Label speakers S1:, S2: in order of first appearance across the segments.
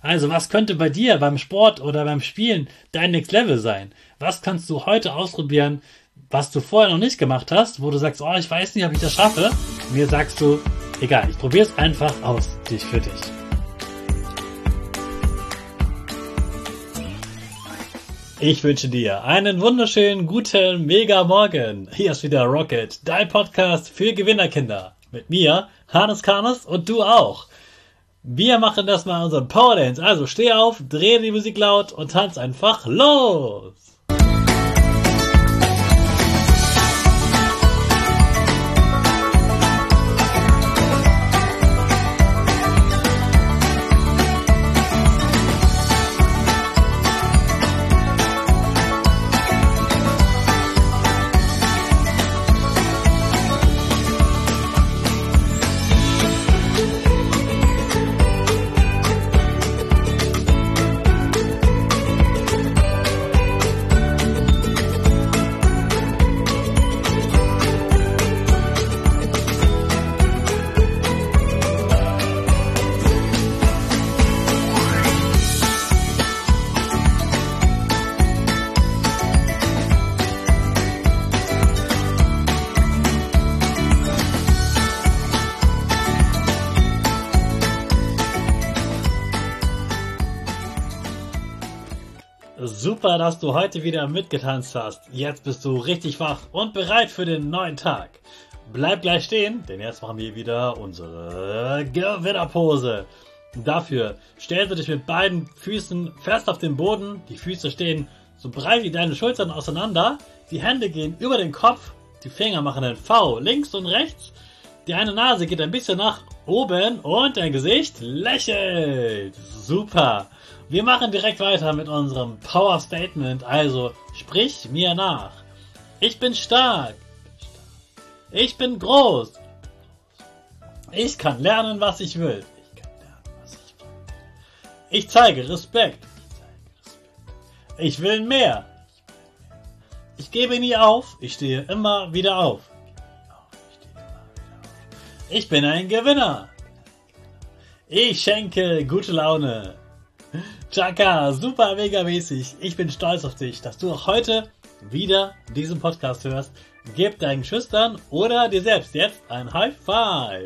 S1: Also was könnte bei dir beim Sport oder beim Spielen dein Next Level sein? Was kannst du heute ausprobieren, was du vorher noch nicht gemacht hast, wo du sagst, oh, ich weiß nicht, ob ich das schaffe. Mir sagst du, egal, ich probiere es einfach aus, für dich. Ich wünsche dir einen wunderschönen, guten, mega Morgen. Hier ist wieder Rocket, dein Podcast für Gewinnerkinder. Mit mir, Hannes Karnes und du auch. Wir machen das mal unseren Power Dance. Also steh auf, dreh die Musik laut und tanz einfach los. Super, dass du heute wieder mitgetanzt hast. Jetzt bist du richtig wach und bereit für den neuen Tag. Bleib gleich stehen, denn jetzt machen wir wieder unsere Gewinnerpose. Dafür stellst du dich mit beiden Füßen fest auf den Boden. Die Füße stehen so breit wie deine Schultern auseinander. Die Hände gehen über den Kopf. Die Finger machen ein V links und rechts. Die eine Nase geht ein bisschen nach oben und dein Gesicht lächelt. Super. Wir machen direkt weiter mit unserem Power Statement, also sprich mir nach. Ich bin stark. Ich bin groß. Ich kann lernen, was ich will. Ich zeige Respekt. Ich will mehr. Ich gebe nie auf. Ich stehe immer wieder auf. Ich bin ein Gewinner. Ich schenke gute Laune. Chaka, super mega mäßig. Ich bin stolz auf dich, dass du auch heute wieder diesen Podcast hörst. Gib deinen Schüchtern oder dir selbst jetzt ein High Five.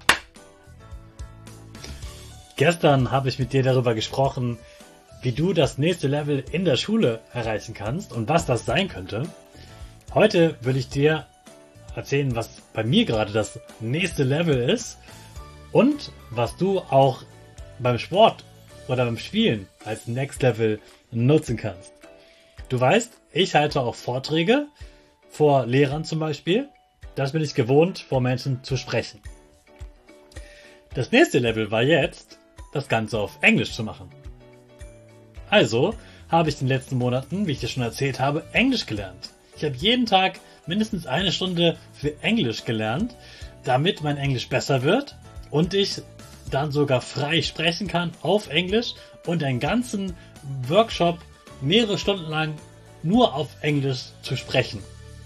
S1: Gestern habe ich mit dir darüber gesprochen, wie du das nächste Level in der Schule erreichen kannst und was das sein könnte. Heute will ich dir erzählen, was bei mir gerade das nächste Level ist und was du auch beim Sport oder beim Spielen als Next Level nutzen kannst. Du weißt, ich halte auch Vorträge vor Lehrern zum Beispiel. Das bin ich gewohnt, vor Menschen zu sprechen. Das nächste Level war jetzt, das Ganze auf Englisch zu machen. Also habe ich in den letzten Monaten, wie ich dir schon erzählt habe, Englisch gelernt. Ich habe jeden Tag mindestens eine Stunde für Englisch gelernt, damit mein Englisch besser wird und ich dann sogar frei sprechen kann auf Englisch und einen ganzen Workshop mehrere Stunden lang nur auf Englisch zu sprechen.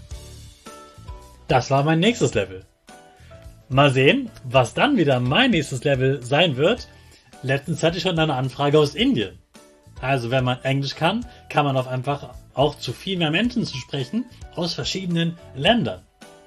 S1: Das war mein nächstes Level. Mal sehen, was dann wieder mein nächstes Level sein wird. Letztens hatte ich schon eine Anfrage aus Indien. Also wenn man Englisch kann, kann man auf einfach auch zu viel mehr Menschen zu sprechen aus verschiedenen Ländern.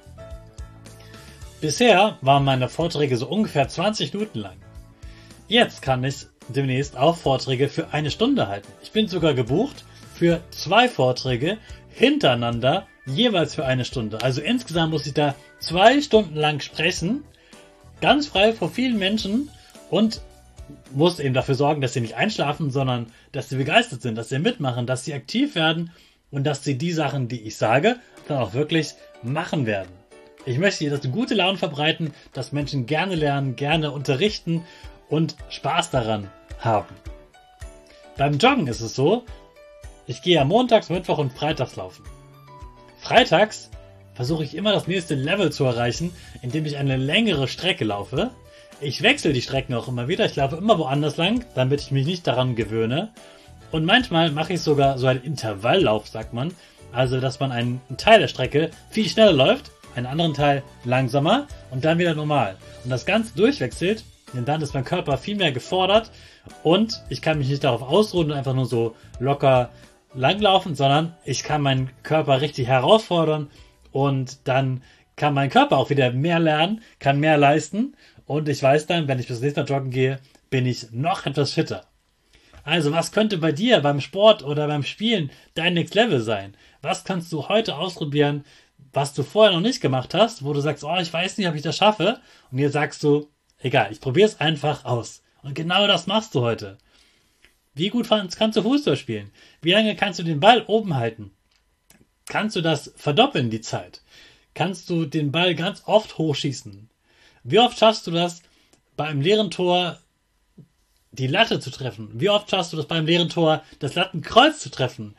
S1: Bisher waren meine Vorträge so ungefähr 20 Minuten lang. Jetzt kann ich demnächst auch Vorträge für eine Stunde halten. Ich bin sogar gebucht für 2 Vorträge hintereinander, jeweils für eine Stunde. Also insgesamt muss ich da 2 Stunden lang sprechen, ganz frei vor vielen Menschen und muss eben dafür sorgen, dass sie nicht einschlafen, sondern dass sie begeistert sind, dass sie mitmachen, dass sie aktiv werden und dass sie die Sachen, die ich sage, dann auch wirklich machen werden. Ich möchte hier das gute Laune verbreiten, dass Menschen gerne lernen, gerne unterrichten und Spaß daran haben. Beim Joggen ist es so, ich gehe am Montags, Mittwoch und Freitags laufen. Freitags versuche ich immer das nächste Level zu erreichen, indem ich eine längere Strecke laufe. Ich wechsle die Strecken auch immer wieder, ich laufe immer woanders lang, damit ich mich nicht daran gewöhne. Und manchmal mache ich sogar so einen Intervalllauf, sagt man. Also, dass man einen Teil der Strecke viel schneller läuft, einen anderen Teil langsamer und dann wieder normal. Und das Ganze durchwechselt Denn dann ist mein Körper viel mehr gefordert und ich kann mich nicht darauf ausruhen und einfach nur so locker langlaufen, sondern ich kann meinen Körper richtig herausfordern und dann kann mein Körper auch wieder mehr lernen, kann mehr leisten und ich weiß dann, wenn ich bis nächste Mal joggen gehe, bin ich noch etwas fitter. Also was könnte bei dir beim Sport oder beim Spielen dein Next Level sein? Was kannst du heute ausprobieren, was du vorher noch nicht gemacht hast, wo du sagst, oh, ich weiß nicht, ob ich das schaffe. Und jetzt sagst du, egal, ich probiere es einfach aus. Und genau das machst du heute. Wie gut kannst du Fußball spielen? Wie lange kannst du den Ball oben halten? Kannst du das verdoppeln, die Zeit? Kannst du den Ball ganz oft hochschießen? Wie oft schaffst du das, beim leeren Tor die Latte zu treffen? Wie oft schaffst du das beim leeren Tor, das Lattenkreuz zu treffen?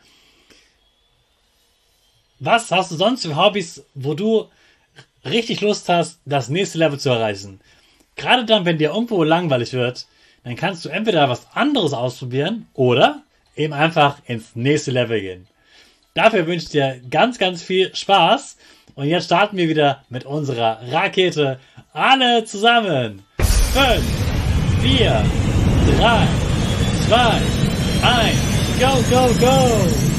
S1: Was hast du sonst für Hobbys, wo du richtig Lust hast, das nächste Level zu erreichen? Gerade dann, wenn dir irgendwo langweilig wird, dann kannst du entweder was anderes ausprobieren oder eben einfach ins nächste Level gehen. Dafür wünsche ich dir ganz, ganz viel Spaß. Und jetzt starten wir wieder mit unserer Rakete. Alle zusammen. 5, 4, 3, 2, 1, go, go, go!